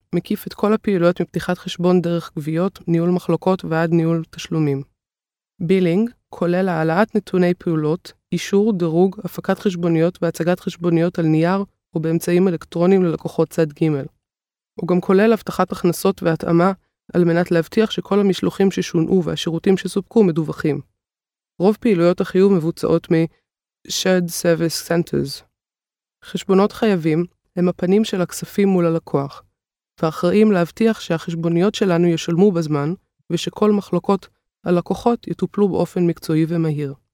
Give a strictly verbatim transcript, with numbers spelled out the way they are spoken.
מקיף את כל הפעילויות מפתיחת חשבון דרך גביות, ניהול מחלוקות ועד ניהול תשלומים. בילינג כולל העלאת נתוני פעולות, אישור, דירוג, הפקת חשבוניות והצגת חשבוניות על נייר או באמצעים אלקטרוניים ללקוחות צד ג'. הוא גם כולל הבטחת הכנסות והתאמה על מנת להבטיח שכל המשלוחים ששונעו והשירותים שסופקו מדווחים. רוב פעילויות החיוב מבוצעות מ-Shared Service Centers. חשבונות חייבים הם הפנים של הכספים מול הלקוח, ואחראים להבטיח שהחשבוניות שלנו ישולמו בזמן ושכל מחלוקות הלקוחות יטופלו באופן מקצועי ומהיר.